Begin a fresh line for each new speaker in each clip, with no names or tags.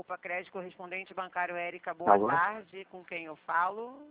Poupa Crédito, correspondente bancário Érica, boa
Alô?
tarde. Com quem eu falo?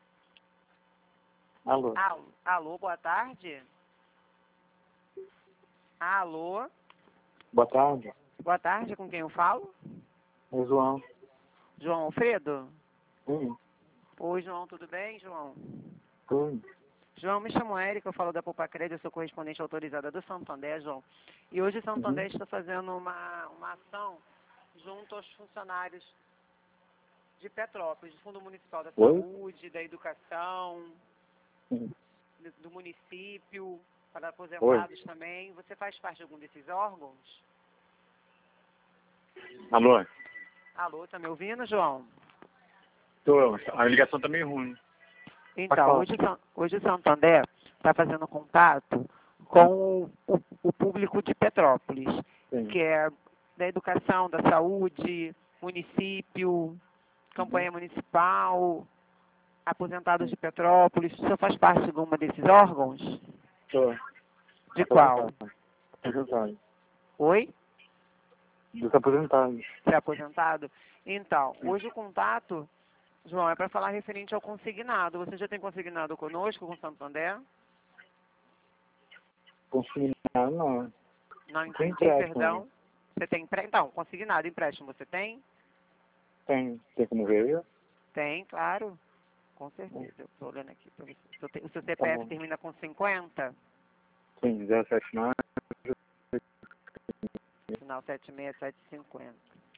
Alô?
Alô, boa tarde. Alô,
Boa tarde.
boa tarde, com quem eu falo?
É João.
João Alfredo?
Sim,
Oi, João, tudo bem, João?
tudo.
João, me chamo Érica, eu falo da Poupa Crédito, eu sou correspondente autorizada do Santander, João. E hoje o Santander está fazendo uma ação junto aos funcionários de Petrópolis, do Fundo Municipal da
Oi?
Saúde, da Educação,
Sim.
do município, para
Oi?
aposentados também. Você faz parte de algum desses órgãos?
Alô?
Alô, tá me ouvindo, João?
Tô. A ligação tá meio ruim.
Então, hoje o Santander está fazendo contato com o público de Petrópolis,
Sim.
que é da educação, da saúde, município, campanha municipal, aposentados de Petrópolis. O senhor faz parte de uma desses órgãos?
Tô.
De qual?
Aposentado.
Oi?
Dos aposentados.
Você é aposentado? Então, hoje o contato, João, é para falar referente ao consignado. Você já tem consignado conosco, com o Santander?
Consignado não.
Não
Tem
entendi,
empréstimo.
perdão. Você tem então, consignado, empréstimo, você tem?
Tem. Tem como ver?
Tem, claro. Com certeza. Eu estou olhando aqui para você. O seu
Tá
CPF
bom.
termina com 50?
Sim, 079.
Final 76750.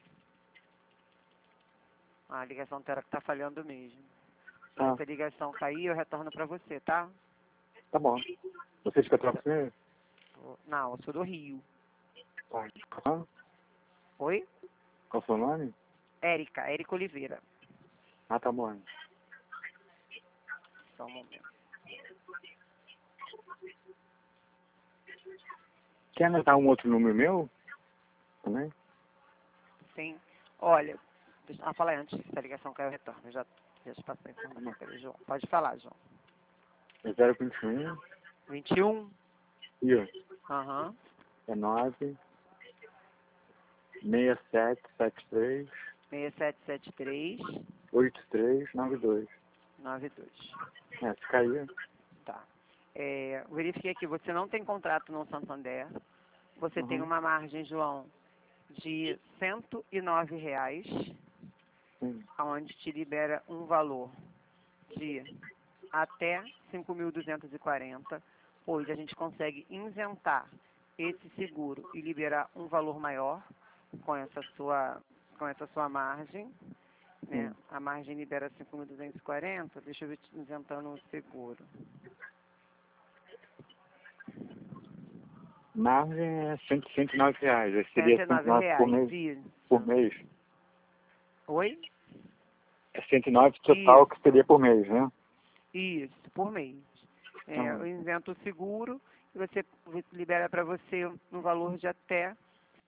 Ah, a ligação está falhando mesmo. Se
Ah,
essa ligação cair, eu retorno para você, tá?
tá bom. Você de Petrópolis mesmo?
Não, eu sou do Rio.
Tá. Ah,
Oi?
qual o seu nome?
Érica Oliveira.
Ah, tá bom.
Só um momento.
Quer anotar um outro número meu? Também?
Sim. Olha, fala antes, se a ligação caiu, eu retorno. Eu já te passei a informação. Peraí, João. Pode falar, João.
É 021.
21?
Isso.
Aham.
É 9 6773
6773
8392.
92.
É, fica aí.
Tá. Verifiquei aqui, você não tem contrato no Santander. Você tem
Uhum.
uma margem, João, de R$ 109,
Sim.
onde te libera um valor de até 5.240, pois a gente consegue isentar esse seguro e liberar um valor maior com essa sua margem, né?
Sim.
A margem libera 5.240, deixa eu ver isentando o seguro.
Margem é R$ 109. Esse seria 109 por mês.
R$ 109,
Por mês.
Oi?
É 109 total
Isso.
que seria por mês, né?
Isso, por mês.
Então,
Eu isento o seguro e você libera para você um valor de até R$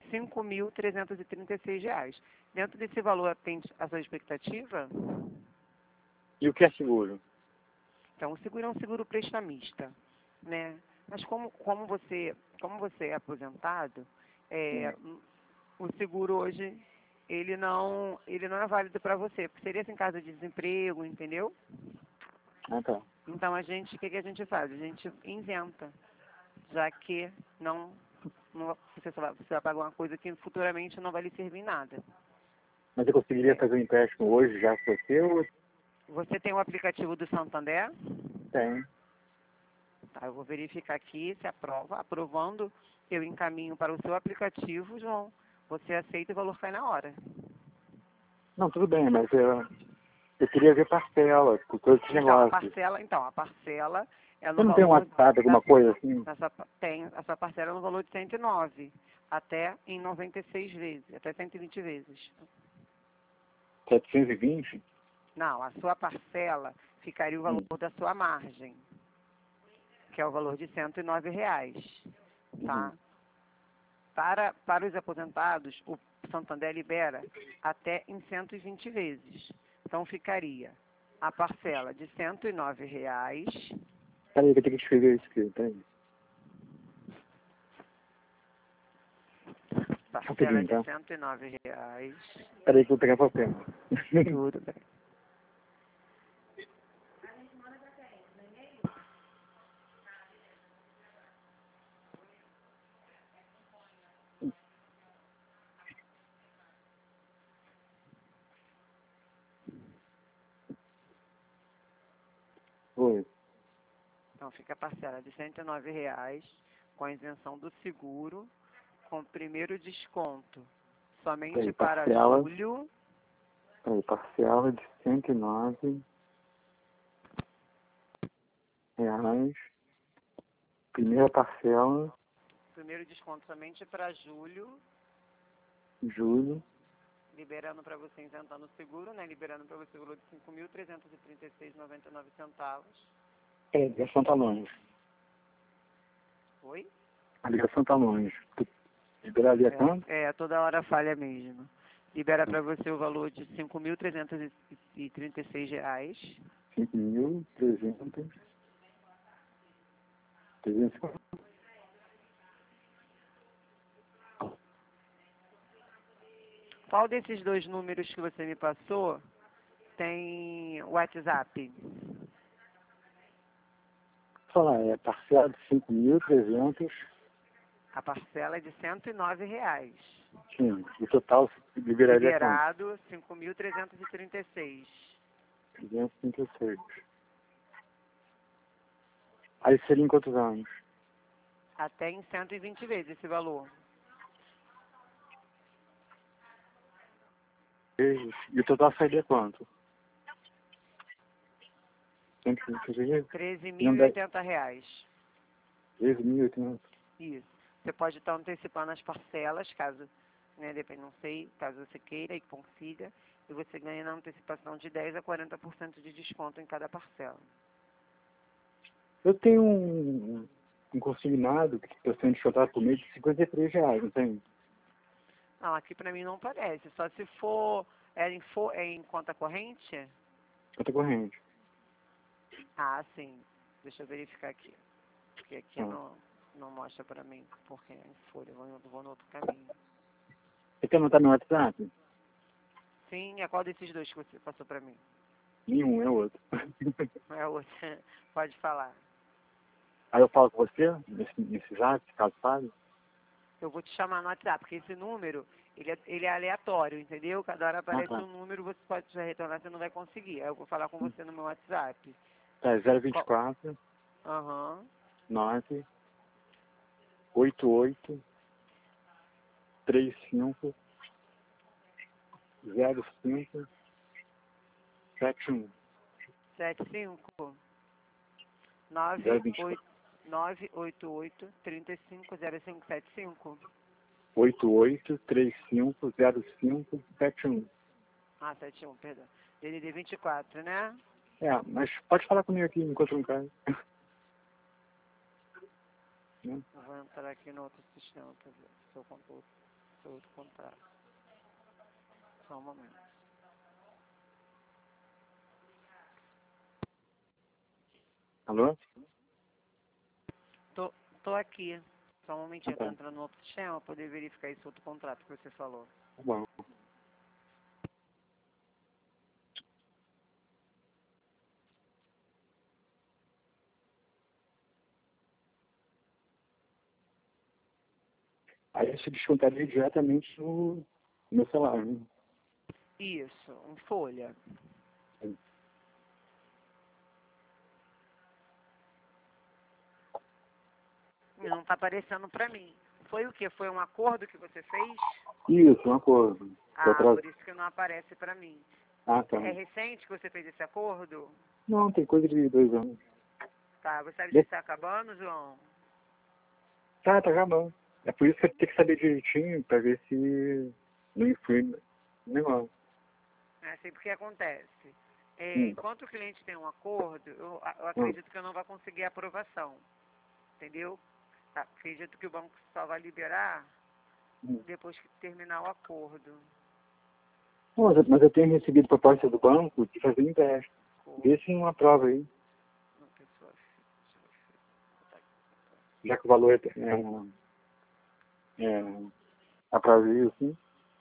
5.336. Dentro desse valor, atende a sua expectativa?
e o que é seguro?
Então, o seguro é um seguro prestamista, né? Mas como você é aposentado, o seguro hoje, ele não é válido para você, porque seria em caso de desemprego, entendeu?
Ah, tá.
Então, o que a gente faz? A gente isenta, já que você vai pagar uma coisa que futuramente não vai lhe servir em nada.
Mas eu conseguiria
É,
fazer um empréstimo hoje já com você ou
Você tem o aplicativo do Santander?
tem?
Tá, eu vou verificar aqui se aprova. Aprovando, eu encaminho para o seu aplicativo, João. Você aceita e o valor cai na hora.
Não, tudo bem, mas eu queria ver parcela, por todos esses
Então, a
negócios.
parcela é
Você
no
não tem um
valor
WhatsApp, alguma coisa assim?
a sua parcela é no valor de 109, até em 96 vezes, até 120 vezes.
720?
Não, a sua parcela ficaria o valor da sua margem, que é o valor de R$ 109, tá?
Uhum.
Para os aposentados, o Santander libera até em 120 vezes. Então, ficaria a parcela de R$ 109,
Peraí, que eu tenho que escrever isso aqui, peraí.
parcela
Rapidinho,
de
tá?
R$ 109.
Peraí que eu vou pegar papel.
Tudo bem.
Oi.
Então fica a parcela de R$ 109 com a isenção do seguro, com o primeiro desconto somente
Peraí,
para
parcela.
julho.
Peraí, parcela de R$ 109. Primeira parcela,
Primeiro desconto somente para julho,
julho.
liberando para você isentando o seguro, né? Liberando para você o valor de R$ 5.336,99.
É, a ligação tá longe.
Oi?
A ligação tá longe. Tu liberaria quanto?
Toda hora falha mesmo. Libera para você o valor de R$ 5.336.
5.300. 300.
Qual desses dois números que você me passou tem WhatsApp?
Falar, é parcela de 5.300.
A parcela é de R$ 109.
Sim, o total liberaria quanto?
Liberado, R$ 5.336.
336. Aí seria em quantos anos?
Até em 120 vezes esse valor.
Vezes. E o total seria quanto? 120 vezes?
R$
Não dá
13.080.
13.800.
Isso. Você pode estar antecipando as parcelas, caso, né, depende, não sei, caso você queira e consiga, e você ganha na antecipação de 10% a 40% de desconto em cada parcela.
Eu tenho um consignado que está sendo descontado por mês de R$ 53, não tem?
Não, aqui pra mim não parece, só se é em conta corrente?
Conta corrente.
Ah, sim. Deixa eu verificar aqui. Porque aqui
Ah.
não mostra pra mim, porque é em folha, eu vou no outro caminho.
Você quer anotar no WhatsApp?
Sim, é qual desses dois que você passou pra mim?
Nenhum, é outro.
É o outro. Pode falar.
Aí eu falo com você, nesse zap, caso fale.
Eu vou te chamar no WhatsApp, porque esse número, ele é aleatório, entendeu? Cada hora
Ah,
aparece
tá.
um número, você pode retornar, você não vai conseguir. Aí eu vou falar com você no meu WhatsApp.
Tá,
Qual?
024
Aham.
9 88 35 05 71.
75
024
988 350575.
88 35 05 71.
Ah, 71, perdão. DDD 24, né?
É, mas pode falar comigo aqui enquanto eu não caio. Né?
Eu vou entrar aqui no outro sistema para ver se eu compro seu outro contrato. Só um momento.
Alô?
Tô aqui. Só um
Ah,
momentinho, eu tô
tá.
entrando no outro sistema para poder verificar esse outro contrato que você falou.
Tá bom. Aí você descontaria diretamente no meu salário, né?
Isso, em folha.
Sim.
Não tá aparecendo para mim. Foi o quê? Foi um acordo que você fez?
Isso, um acordo.
Ah, por isso que não aparece para mim.
Ah, tá.
É recente que você fez esse acordo?
Não, tem coisa de 2 anos.
Tá, você sabe se
De-
está acabando, João?
Tá acabando. É por isso que eu tenho que saber direitinho pra ver se não influi no negócio.
É assim, porque acontece.
Hum.
Enquanto o cliente tem um acordo, eu
Hum.
acredito que eu não vai conseguir a aprovação. Entendeu? Acredito que o banco só vai liberar
Hum.
depois que terminar o acordo.
Não, mas eu tenho recebido proposta do banco de fazer empréstimo. Vê se não aprova aí.
Uma pessoa física.
Já que o valor é A prazer, assim.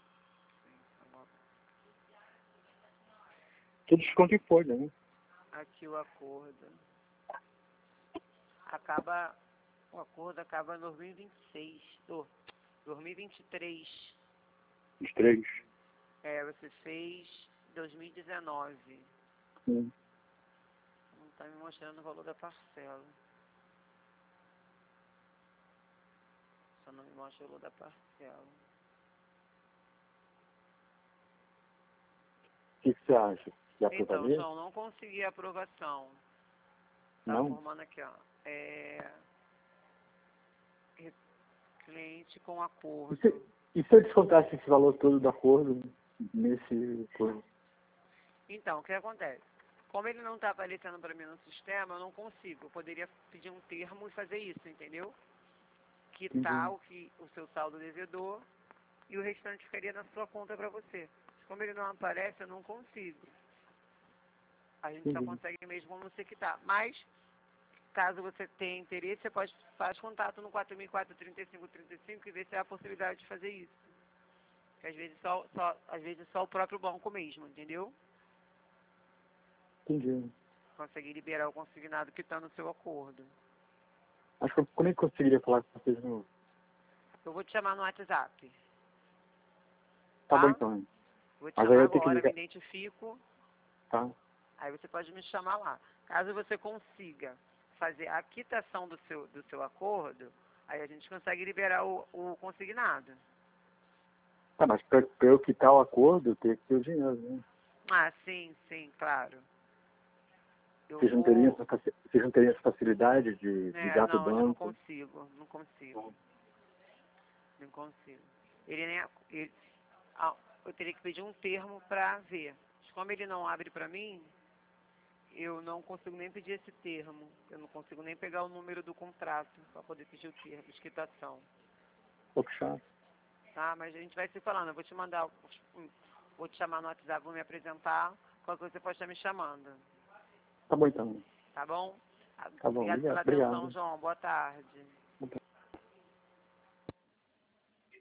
Que desconto em folha, né?
Aqui o acordo. O acordo acaba em 2026. 2023.
Os três.
Você fez 2019.
Sim.
Não está me mostrando o valor da parcela. Só não me mostra o valor da parcela.
O que você acha? Já
Então,
aprovaria?
João, não consegui a aprovação. Tá
Não?
formando aqui, ó. Cliente com acordo.
E se eu descontasse esse valor todo do acordo nesse acordo?
Então, o que acontece? Como ele não está aparecendo para mim no sistema, eu não consigo. Eu poderia pedir um termo e fazer isso, entendeu? Quitar o seu saldo devedor e o restante ficaria na sua conta para você. Como ele não aparece, eu não consigo. A gente só consegue mesmo como você quitar. Mas, caso você tenha interesse, você faz contato no 4004-3535 e ver se há a possibilidade de fazer isso. Porque às vezes só o próprio banco mesmo, entendeu?
Entendi.
Conseguir liberar o consignado que está no seu acordo.
Acho que eu nem conseguiria falar com vocês de novo.
Eu vou te chamar no WhatsApp.
Tá bom, então.
Vou te
Mas aí
chamar
eu tenho que
agora, me
ligar.
identifico.
Tá?
Aí você pode me chamar lá. Caso você consiga fazer a quitação do seu acordo, aí a gente consegue liberar o consignado.
Tá, mas pra eu quitar o acordo, eu teria que ter o dinheiro, né?
Ah, sim, claro.
Vocês não teriam essa facilidade de ligar pro
Não, eu não
banco?
consigo. Não consigo. Eu teria que pedir um termo para ver. Mas como ele não abre para mim, eu não consigo nem pedir esse termo. Eu não consigo nem pegar o número do contrato para poder pedir o termo de quitação.
Pô, que chato.
Tá? Mas a gente vai se falando. Eu vou te mandar, vou te chamar no WhatsApp, vou me apresentar. Qualquer coisa você pode estar me chamando.
Tá bom, então.
Tá bom?
Tá bom,
Obrigado pela atenção,
obrigado.
João. Boa tarde.